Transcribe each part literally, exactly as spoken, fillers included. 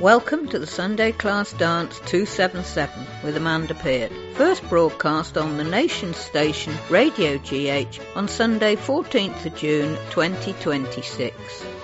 Welcome to the Sunday Class Dance two seventy-seven with Amanda Peart. First broadcast on the Nation station Radio G H on Sunday fourteenth of June twenty twenty-six.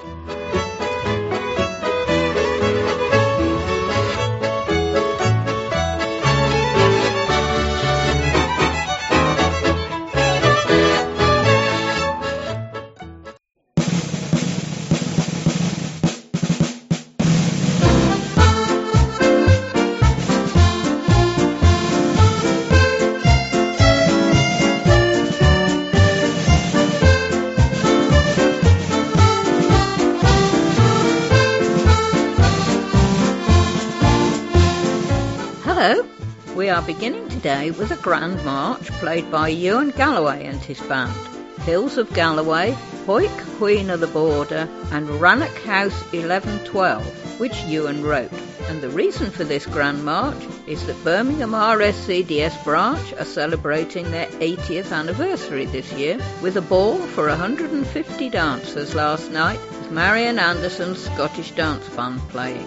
Hello, we are beginning today with a grand march played by Ewan Galloway and his band. Hills of Galloway, Hoik, Queen of the Border and Rannoch House eleven twelve, which Ewan wrote. And the reason for this grand march is that Birmingham R S C D S branch are celebrating their eightieth anniversary this year with a ball for one hundred fifty dancers last night with Marian Anderson's Scottish Dance Band playing.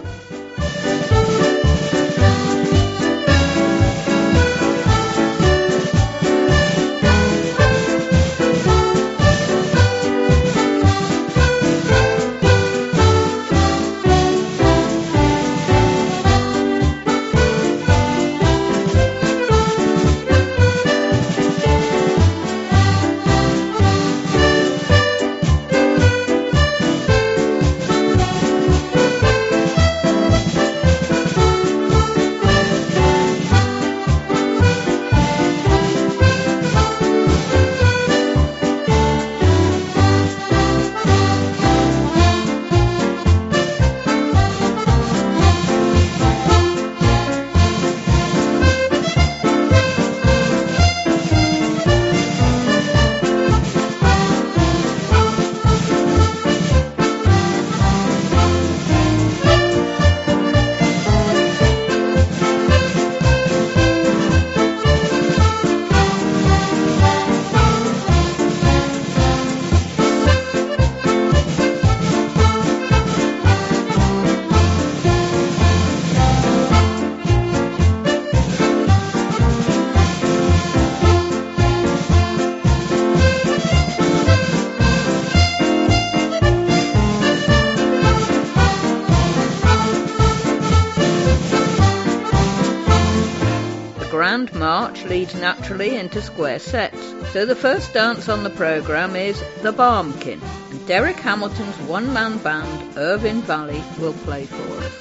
Grand march leads naturally into square sets, so the first dance on the programme is The Barmkin, and Derek Hamilton's one-man band Irvine Valley will play for us.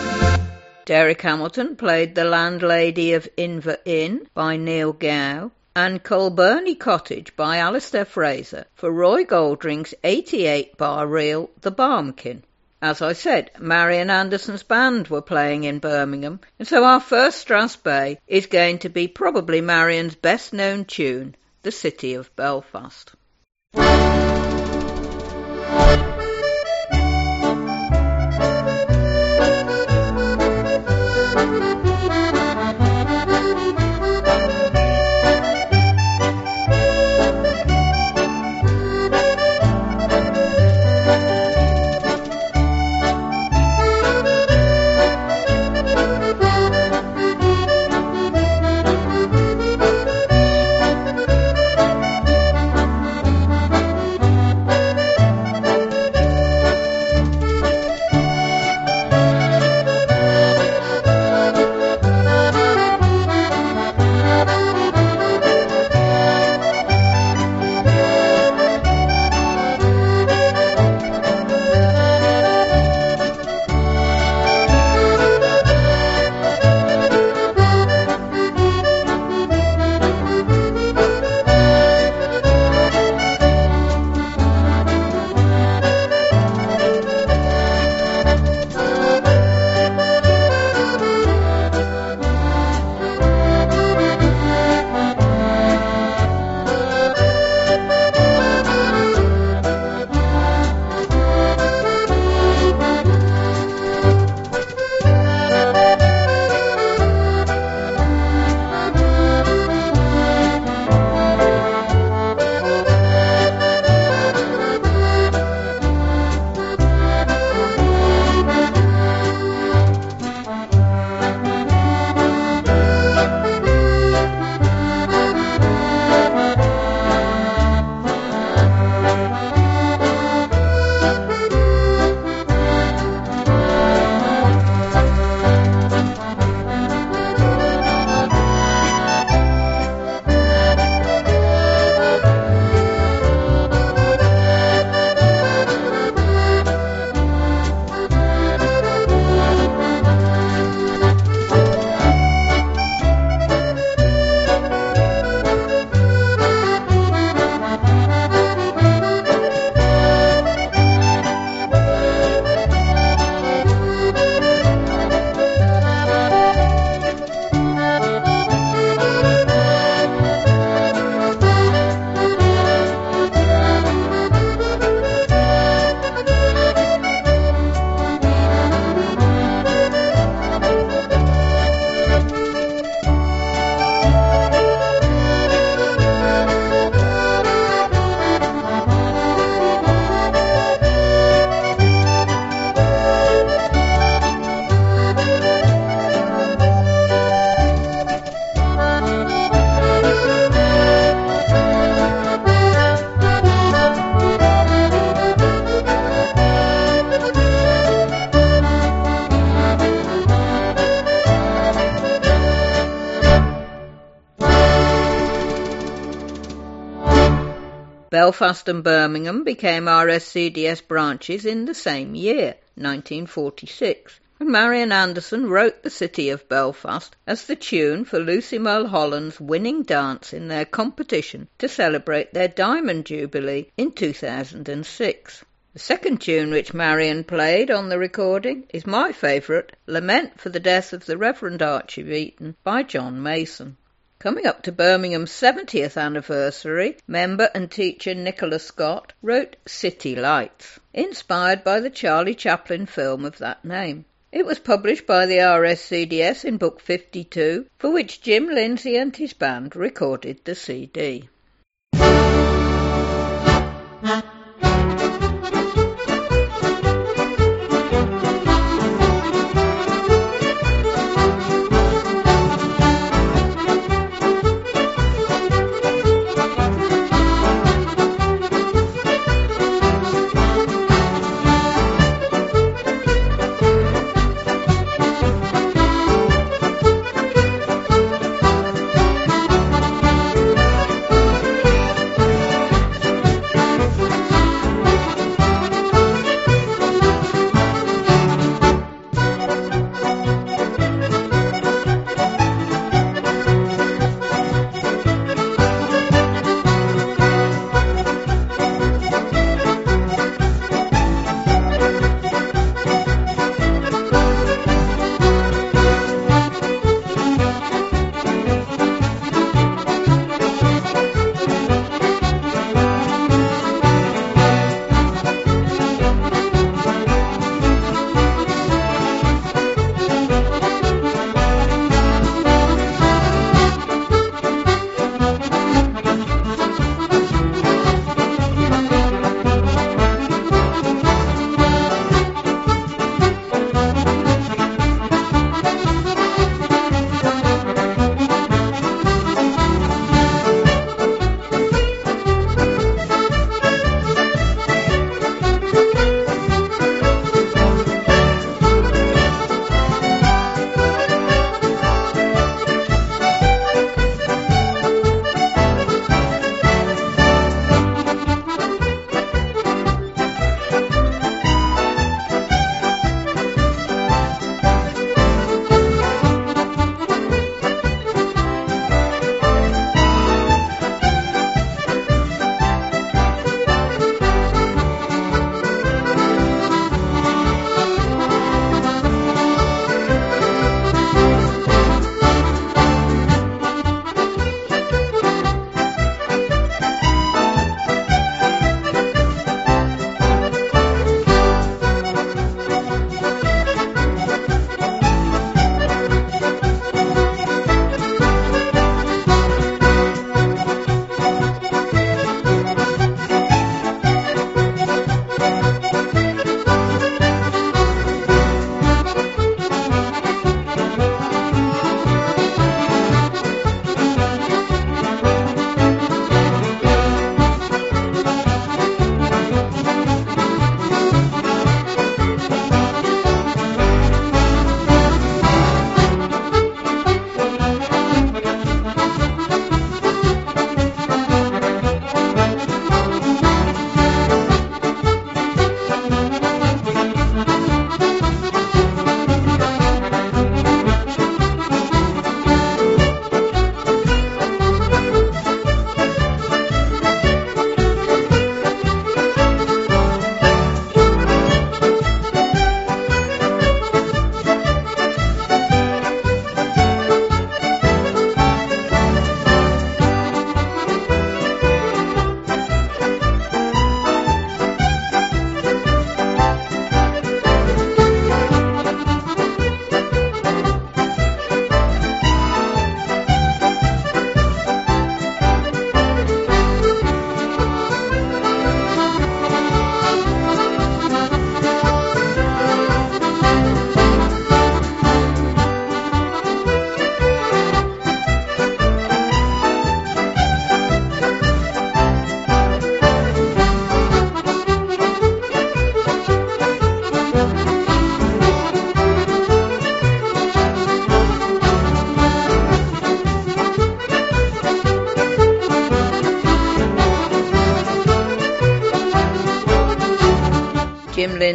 Derek Hamilton played The Landlady of Inver Inn by Neil Gow. and Colburny Cottage by Alistair Fraser for Roy Goldring's eighty-eight bar reel The Barmkin. As I said, Marian Anderson's band were playing in Birmingham, and so our first Strathspey is going to be probably Marian's best-known tune, The City of Belfast. Belfast and Birmingham became R S C D S branches in the same year, nineteen forty-six, and Marian Anderson wrote The City of Belfast as the tune for Lucy Mulholland's winning dance in their competition to celebrate their Diamond Jubilee in two thousand six. The second tune which Marian played on the recording is my favourite, Lament for the Death of the Reverend Archie Beaton by John Mason. Coming up to Birmingham's seventieth anniversary, member and teacher Nicola Scott wrote City Lights, inspired by the Charlie Chaplin film of that name. It was published by the R S C D S in Book fifty-two, for which Jim Lindsay and his band recorded the C D.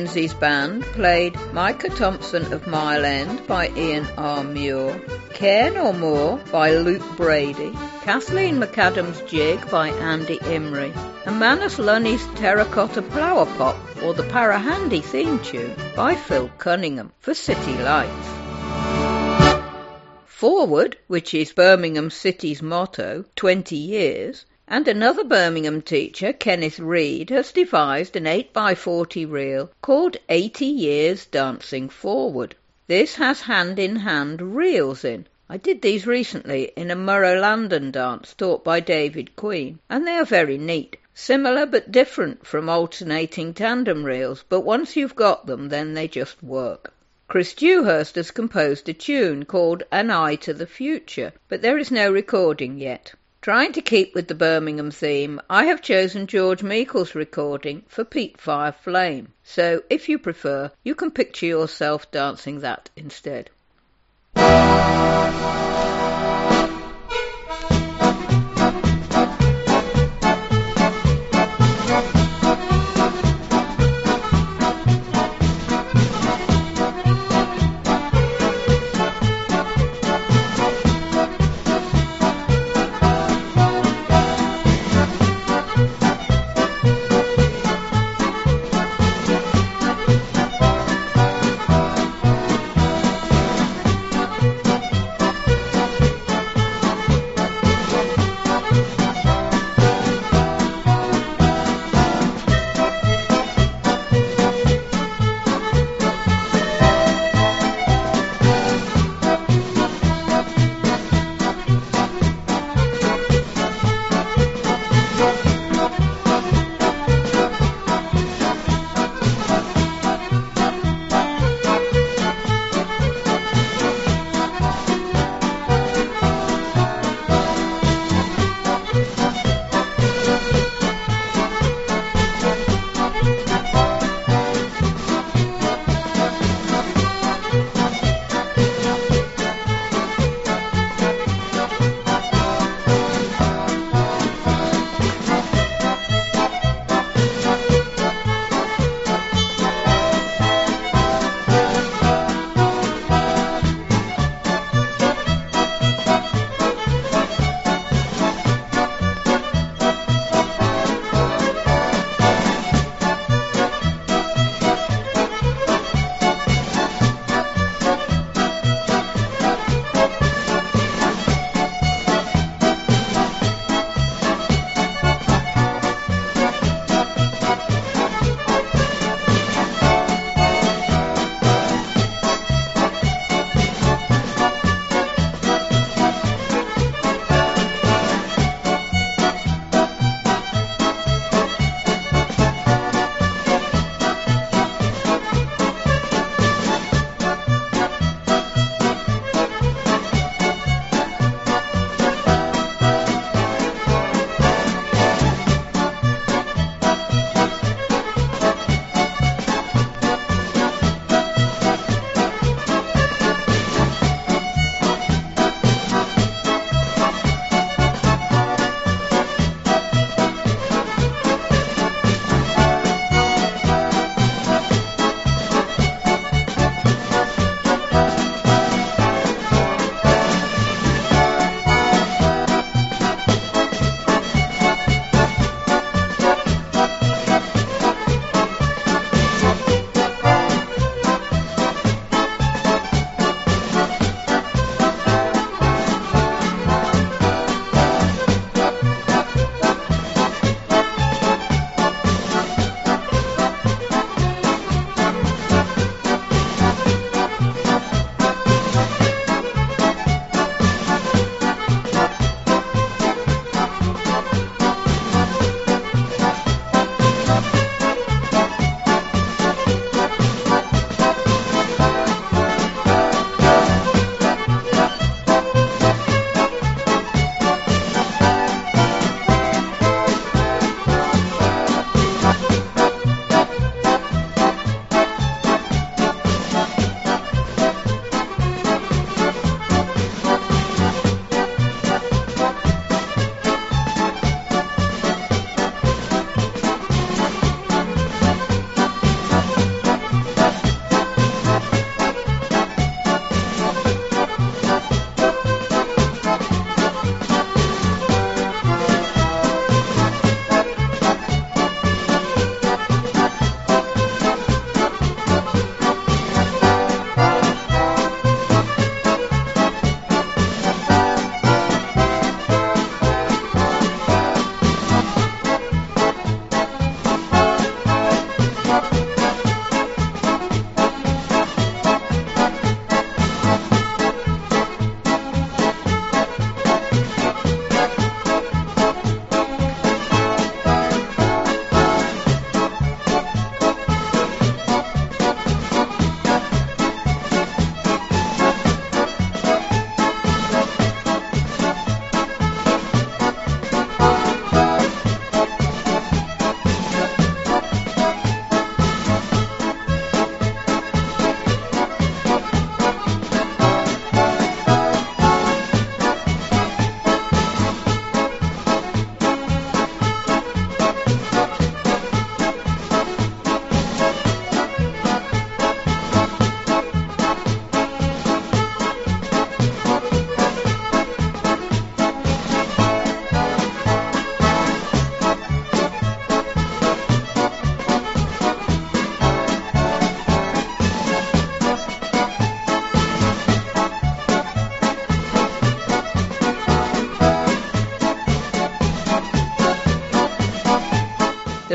Lindsay's band played Micah Thompson of Mile End by Ian R. Muir, Care No More by Luke Brady, Kathleen McAdams' Jig by Andy Imrie, and Manus Lunny's Terracotta Flower Pot, or the Parahandy theme tune, by Phil Cunningham for City Lights. Forward, which is Birmingham City's motto, twenty years, and another Birmingham teacher, Kenneth Reid, has devised an eight by forty reel called eighty Years Dancing Forward. This has hand-in-hand reels in. I did these recently in a Murrow London dance taught by David Queen, and they are very neat. Similar but different from alternating tandem reels, but once you've got them, then they just work. Chris Dewhurst has composed a tune called An Eye to the Future, but there is no recording yet. Trying to keep with the Birmingham theme, I have chosen George Meikle's recording for Peat Fire Flame, so if you prefer, you can picture yourself dancing that instead.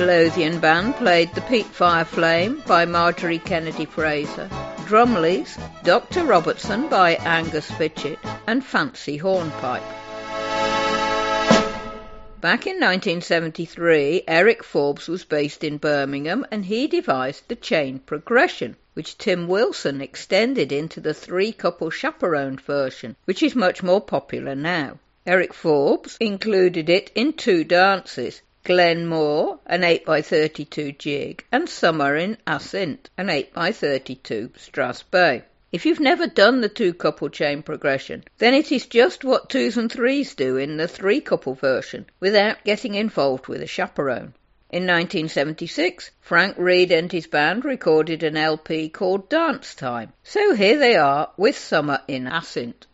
Midlothian Band played The Peak Fire Flame by Marjorie Kennedy Fraser, Drumleys, Doctor Robertson by Angus Fitchett, and Fancy Hornpipe. Back in nineteen seventy-three, Eric Forbes was based in Birmingham, and he devised the chain progression, which Tim Wilson extended into the three-couple chaperoned version, which is much more popular now. Eric Forbes included it in two dances, Glenmore, an eight by thirty-two jig, and Summer in Assynt, an eight by thirty-two Strathspey. If you've never done the two-couple chain progression, then it is just what twos and threes do in the three-couple version, without getting involved with a chaperone. In nineteen seventy-six, Frank Reed and his band recorded an L P called Dance Time. So here they are with Summer in Assynt.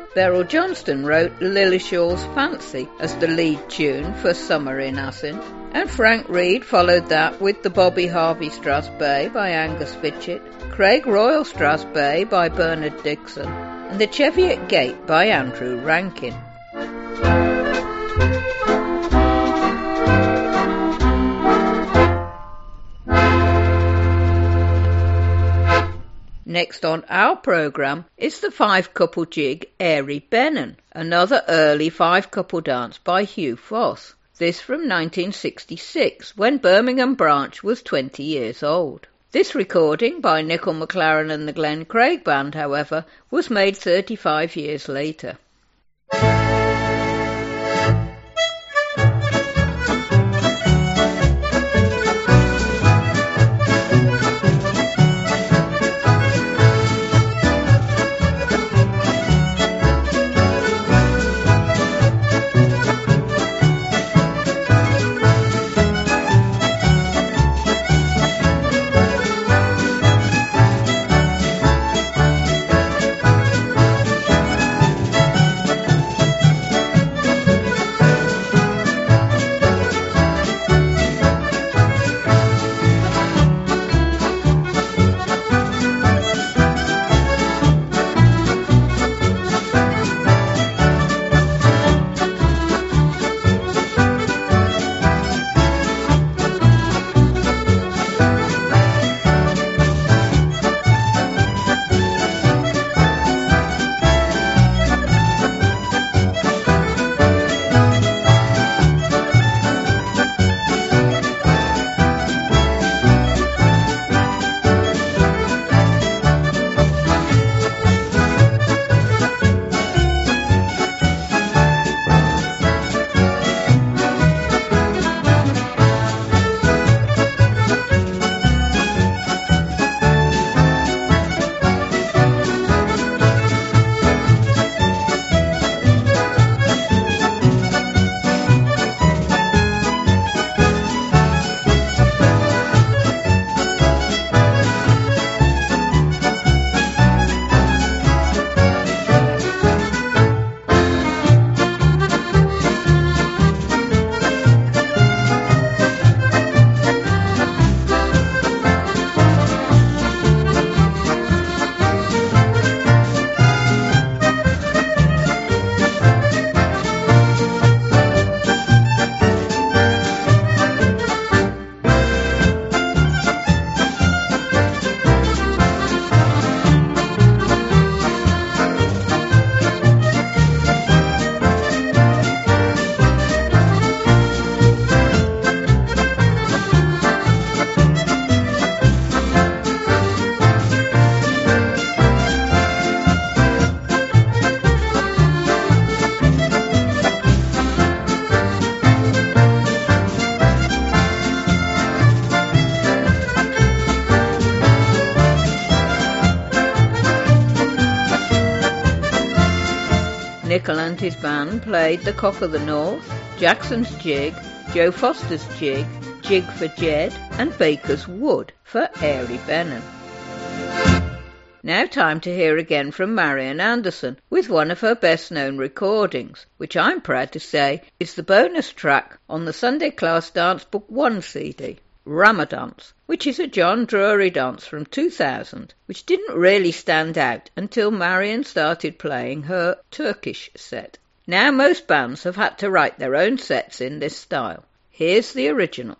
Beryl Johnston wrote Lily Shaw's Fancy as the lead tune for Summer in Assynt, and Frank Reed followed that with the Bobby Harvey Strass Bay by Angus Fitchett, Craig Royal Strass Bay by Bernard Dixon, and the Cheviot Gate by Andrew Rankin. Next on our programme is the five-couple jig Airy Bennon, another early five-couple dance by Hugh Foss. This from nineteen sixty-six, when Birmingham Branch was twenty years old. This recording by Nickel McLaren and the Glen Craig Band, however, was made thirty-five years later. Nickel and his band played the Cock of the North, Jackson's Jig, Joe Foster's Jig, Jig for Jed, and Baker's Wood for Airy Bennon. Now time to hear again from Marian Anderson with one of her best-known recordings, which I'm proud to say is the bonus track on the Sunday Class Dance Book one C D, Ramadance, which is a John Drury dance from two thousand, which didn't really stand out until Marian started playing her Turkish set. Now most bands have had to write their own sets in this style. Here's the original.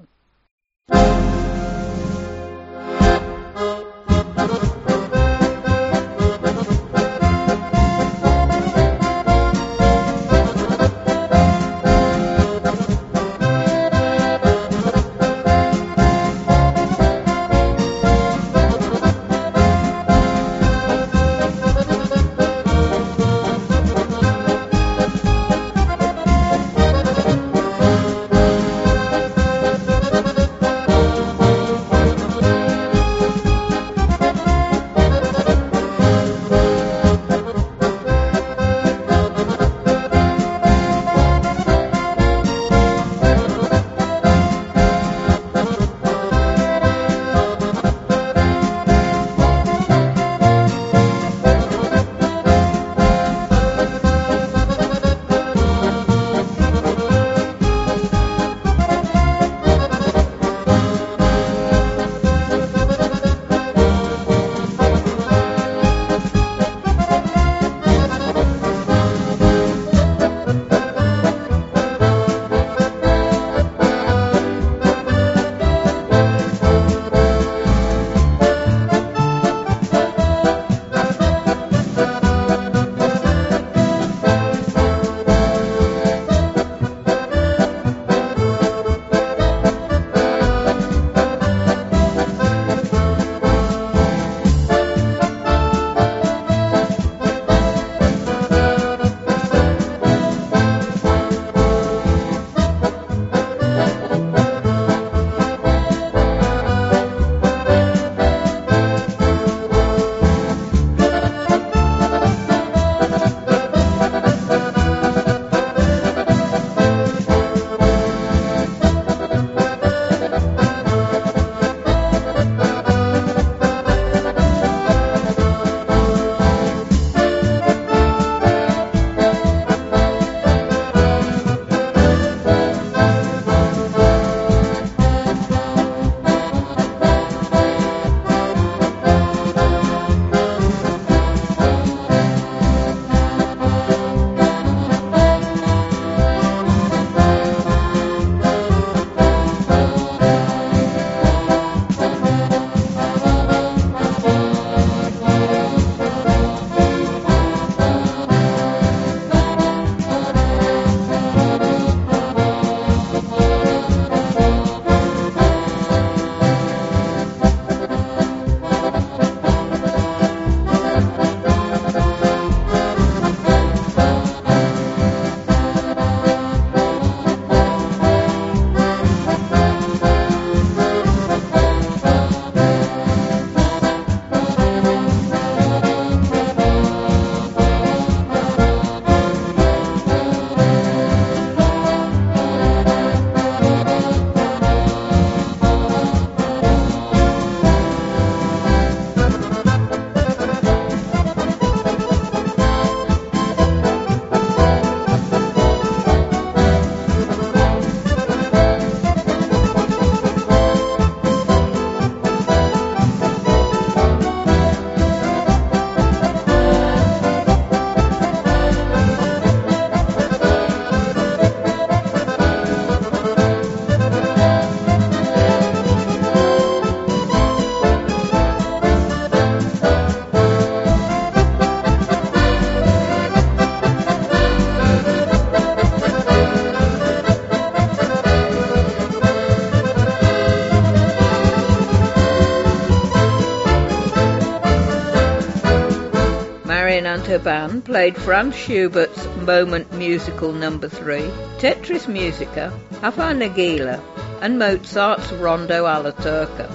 Galwain and her band played Franz Schubert's Moment Musical Number three, Tetris Musica, Hafa Nagila, and Mozart's Rondo alla Turca.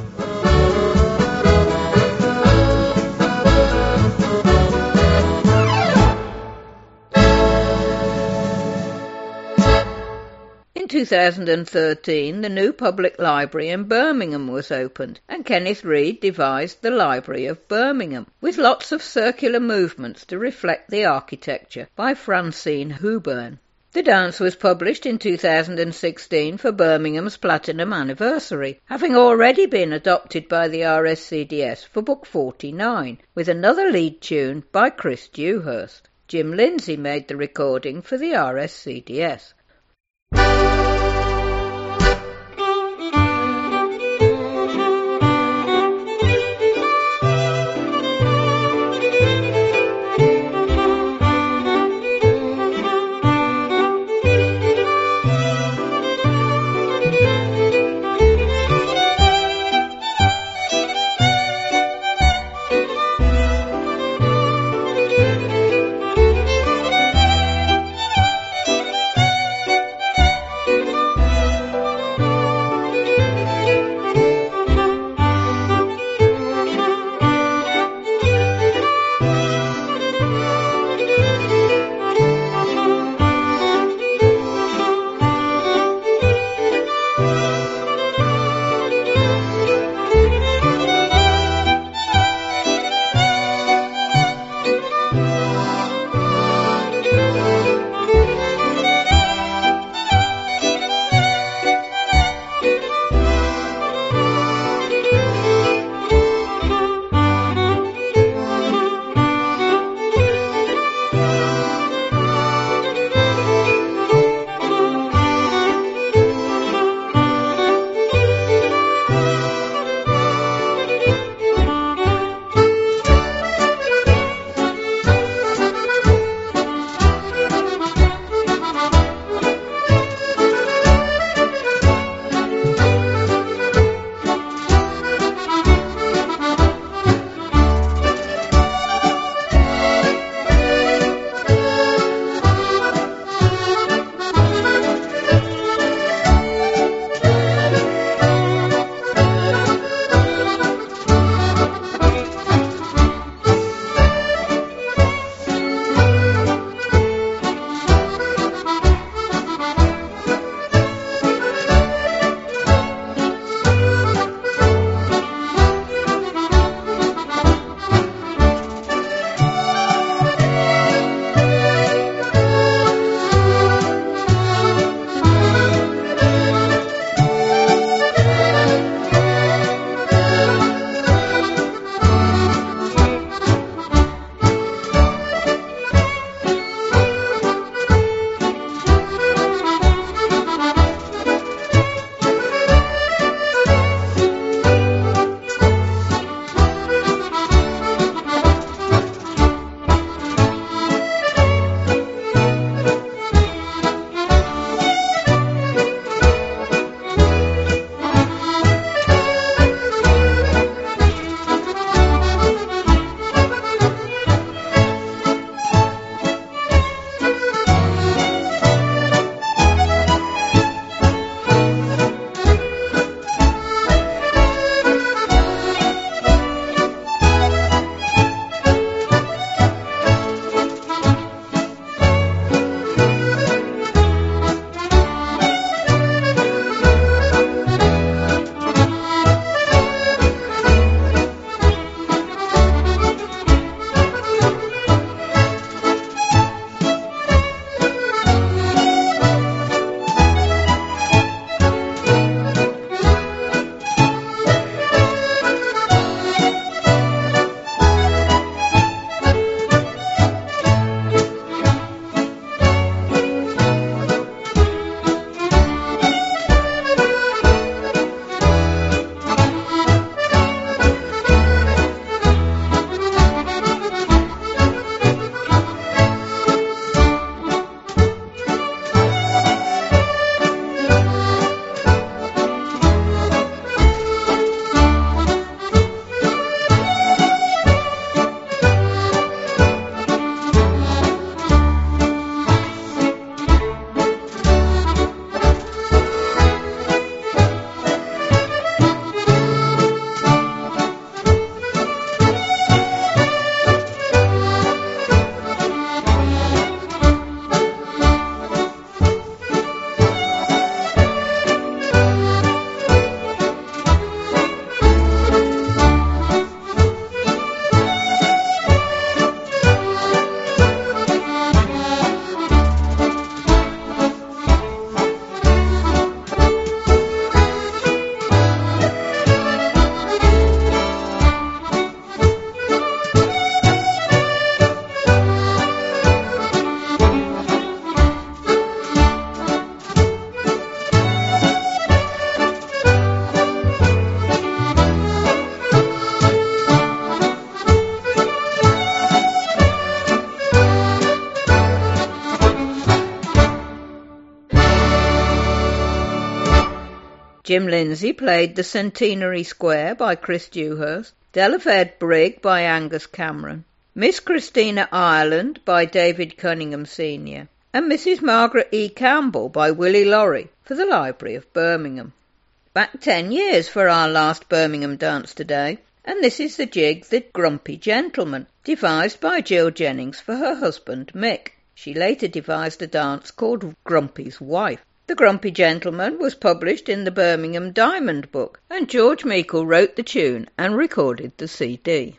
In two thousand thirteen, the new public library in Birmingham was opened, and Kenneth Reid devised the Library of Birmingham, with lots of circular movements to reflect the architecture by Francine Huburn. The dance was published in two thousand sixteen for Birmingham's Platinum Anniversary, having already been adopted by the R S C D S for Book forty-nine, with another lead tune by Chris Dewhurst. Jim Lindsay made the recording for the R S C D S. Jim Lindsay played The Centenary Square by Chris Dewhurst, Delafaird Brig by Angus Cameron, Miss Christina Ireland by David Cunningham Senior, and Missus Margaret E. Campbell by Willie Laurie for the Library of Birmingham. Back ten years for our last Birmingham dance today, and this is the jig The Grumpy Gentleman, devised by Jill Jennings for her husband Mick. She later devised a dance called Grumpy's Wife. The Grumpy Gentleman was published in the Birmingham Diamond Book, and George Meikle wrote the tune and recorded the C D.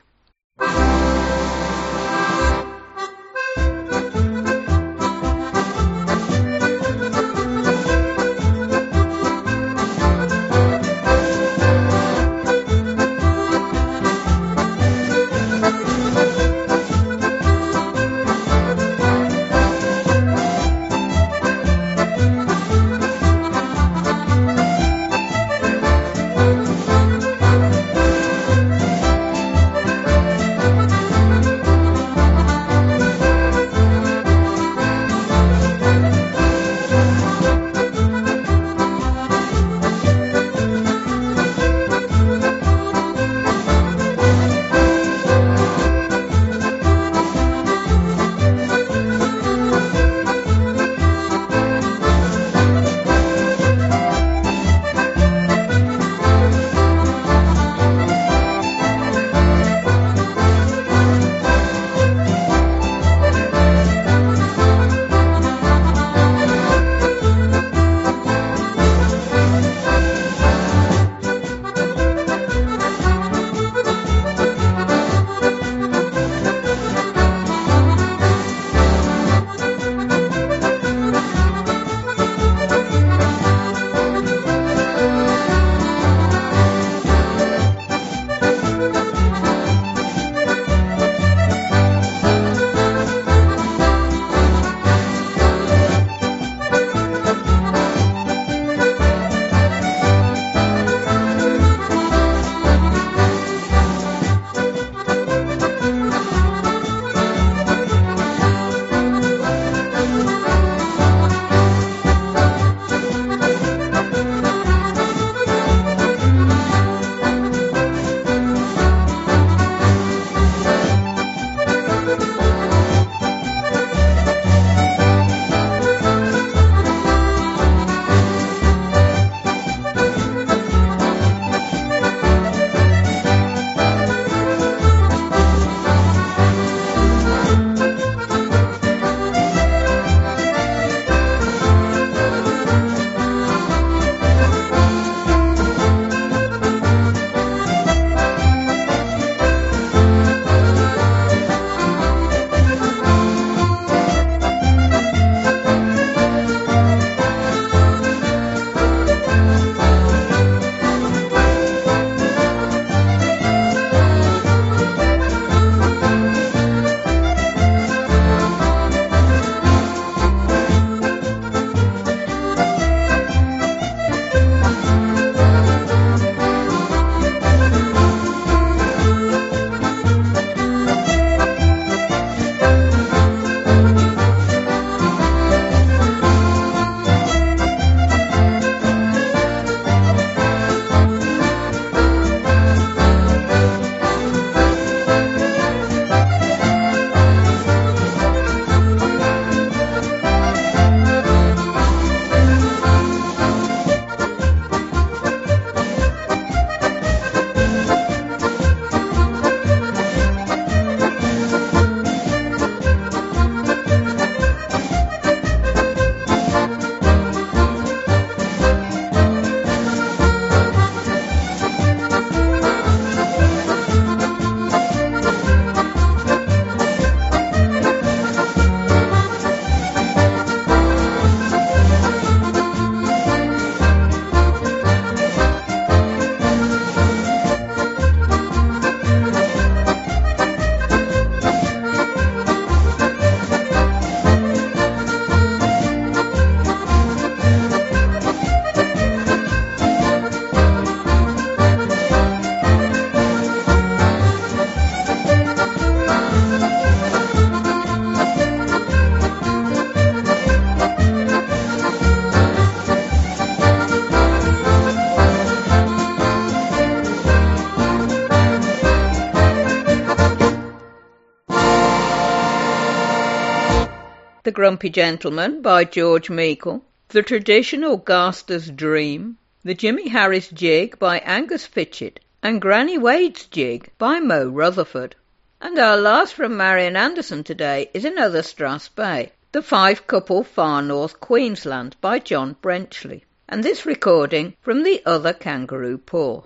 The Grumpy Gentleman by George Meikle, The Traditional Garster's Dream, The Jimmy Harris Jig by Angus Fitchett, and Granny Wade's Jig by Mo Rutherford. And our last from Marian Anderson today is another Strass Bay, The Five Couple Far North Queensland by John Brenchley, and this recording from The Other Kangaroo Paw.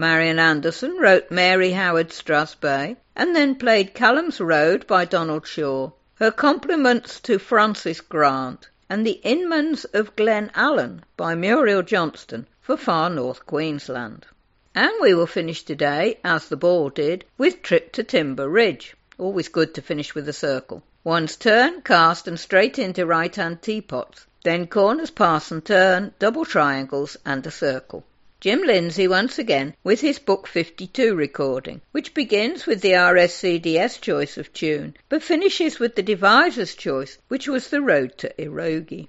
Marian Anderson wrote Mary Howard Strathspey and then played Callum's Road by Donald Shaw, Her Compliments to Francis Grant, and The Inmans of Glen Allen by Muriel Johnston for Far North Queensland. And we will finish today, as the ball did, with Trip to Timber Ridge. Always good to finish with a circle. One's turn, cast and straight into right-hand teapots. Then corners, pass and turn, double triangles and a circle. Jim Lindsay once again with his Book fifty-two recording, which begins with the R S C D S choice of tune, but finishes with the deviser's choice, which was The Road to Erogi.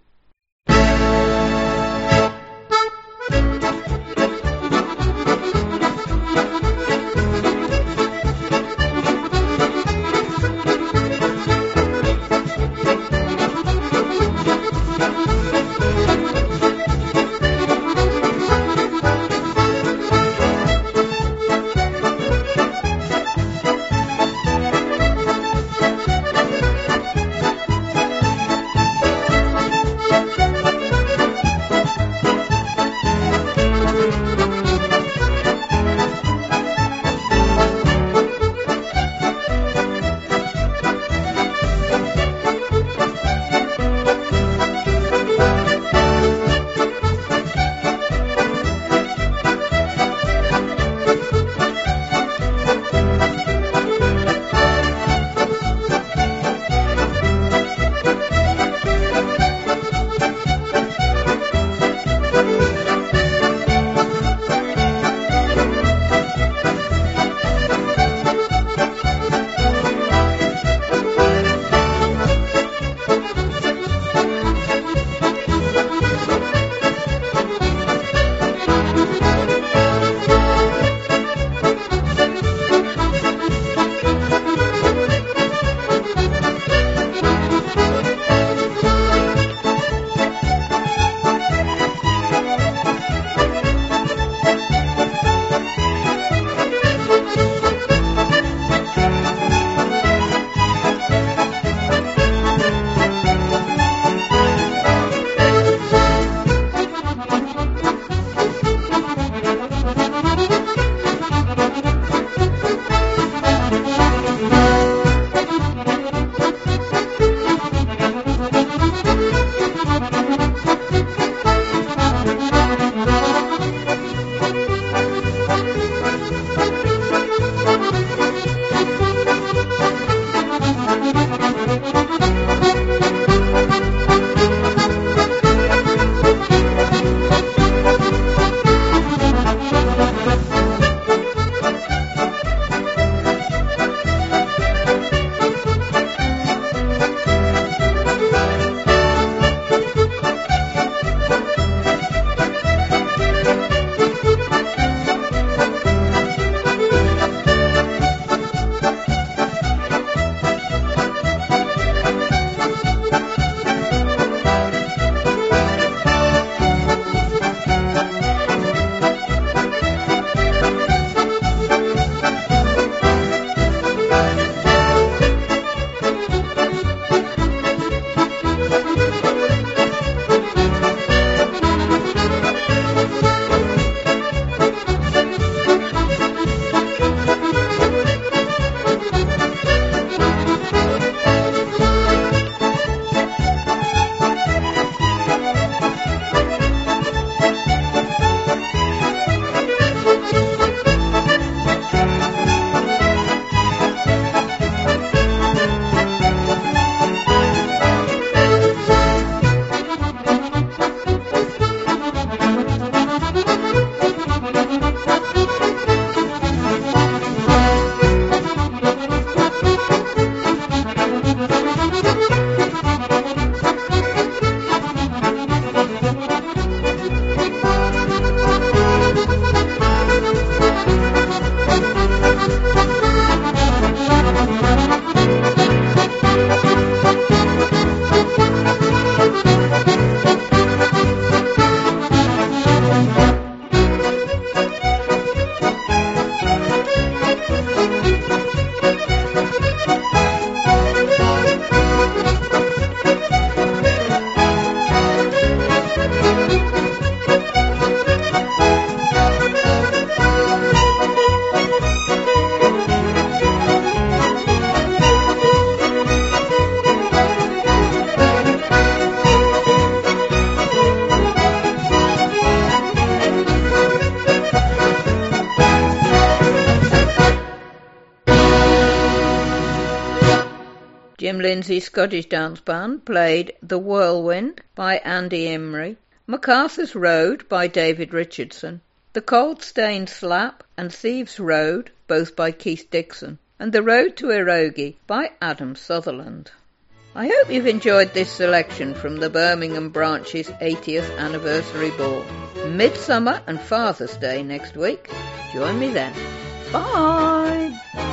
Jim Lindsay's Scottish Dance Band played The Whirlwind by Andy Imrie, MacArthur's Road by David Richardson, The Cold Stained Slap and Thieves' Road, both by Keith Dixon, and The Road to Erogi by Adam Sutherland. I hope you've enjoyed this selection from the Birmingham branch's eightieth anniversary ball. Midsummer and Father's Day next week. Join me then. Bye!